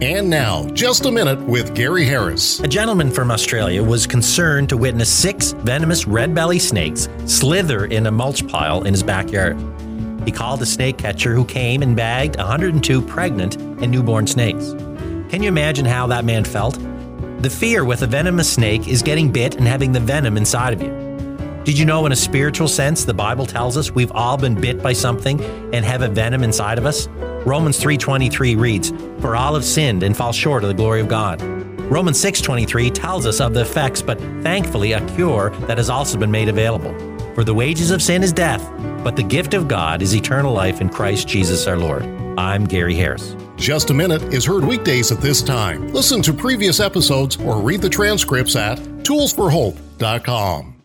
And now, Just a Minute with Gary Harris. A gentleman from Australia was concerned to witness 6 venomous red belly snakes slither in a mulch pile in his backyard. He called a snake catcher who came and bagged 102 pregnant and newborn snakes. Can you imagine how that man felt? The fear with a venomous snake is getting bit and having the venom inside of you. Did you know in a spiritual sense, the Bible tells us we've all been bit by something and have a venom inside of us? Romans 3:23 reads, "For all have sinned and fall short of the glory of God." Romans 6:23 tells us of the effects, but thankfully a cure that has also been made available. For the wages of sin is death, but the gift of God is eternal life in Christ Jesus our Lord. I'm Gary Harris. Just a Minute is heard weekdays at this time. Listen to previous episodes or read the transcripts at toolsforhope.com.